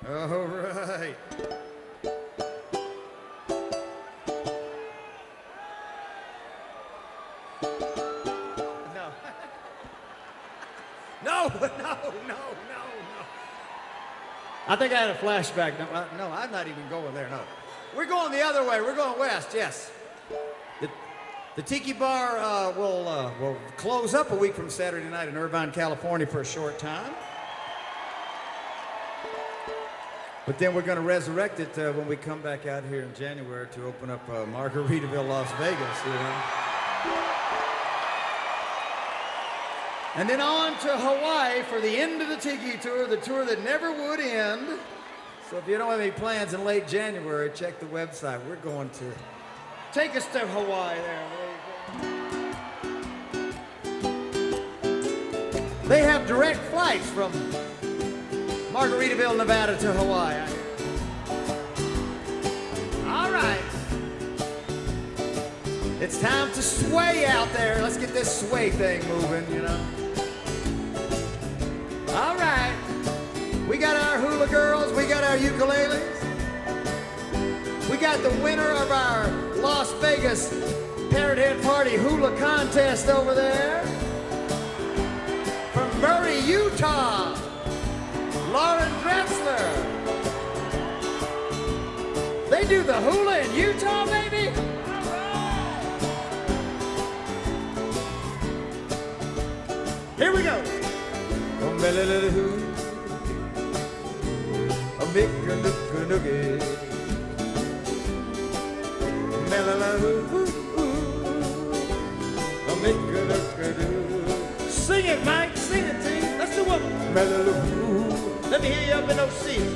All right. No. No, no, no, no, no. I think I had a flashback. No, I'm not even going there, no. We're going the other way. We're going west, yes. The Tiki Bar will close up a week from Saturday night in Irvine, California for a short time. But then we're going to resurrect it when we come back out here in January to open up Margaritaville, Las Vegas, you know. And then on to Hawaii for the end of the Tiki Tour, the tour that never would end. So if you don't have any plans in late January, check the website. We're going to take us to Hawaii there. They have direct flights from Margaritaville, Nevada to Hawaii. All right. It's time to sway out there. Let's get this sway thing moving, you know. All right. We got our hula girls. We got our ukuleles. We got the winner of our Las Vegas Parrot Head Party hula contest over there. From Murray, Utah, Lauren Drexler. They do the hula in Utah, baby? Here we go. Sing it, Mike. Sing it, T. Let's do one. Let me hear you up in those seats.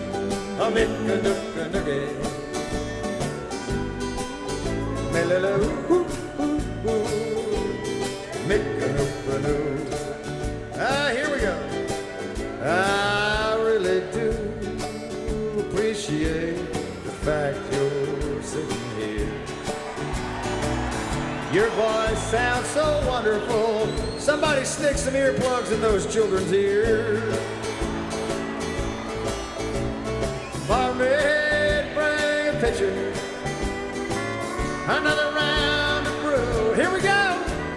Here we go. I really do appreciate the fact you're sitting here. Your voice sounds so wonderful. Somebody stick some earplugs in those children's ears. Barmaid, bring a pitcher. Another round of brew. Here we go.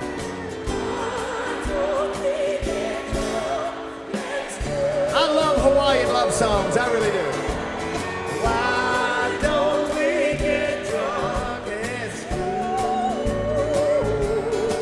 I love Hawaiian love songs. I really do. Why don't we get drunk and screw?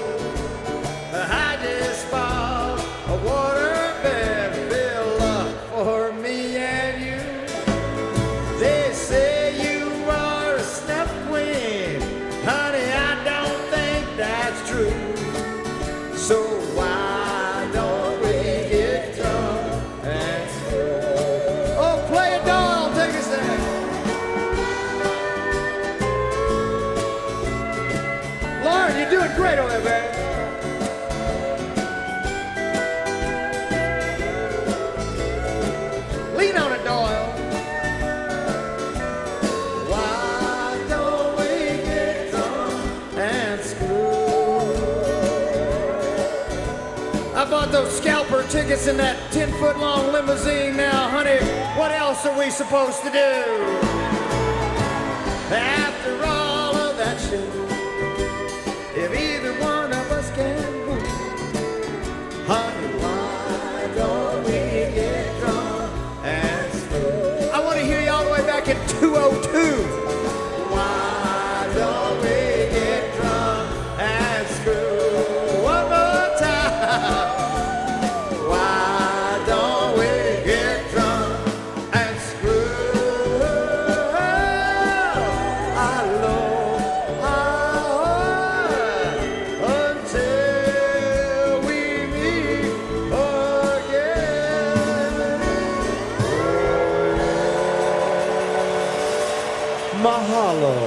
I just bought a waterbed fill up for me and you. They say you are a snuff queen. Honey, I don't think that's true. So why don't we get drunk and screw? Oh, play a doll, take us there. Lauren, you're doing great over there, baby. Lean on it, Doyle. Why don't we get drunk and screw? I bought those scalper tickets in that 10-foot-long limousine now, honey. What else are we supposed to do? After all of that shit, if either one of us can move, honey, why don't we get drunk and screw? I want to hear you all the way back in 202. Why don't we get drunk and screw? One more time. Why don't we get drunk and screw? I love until we meet again. Mahalo.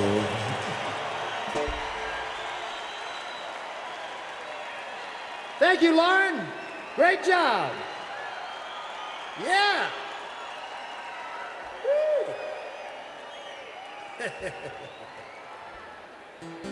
Thank you, Lauren. Great job. Yeah. Woo.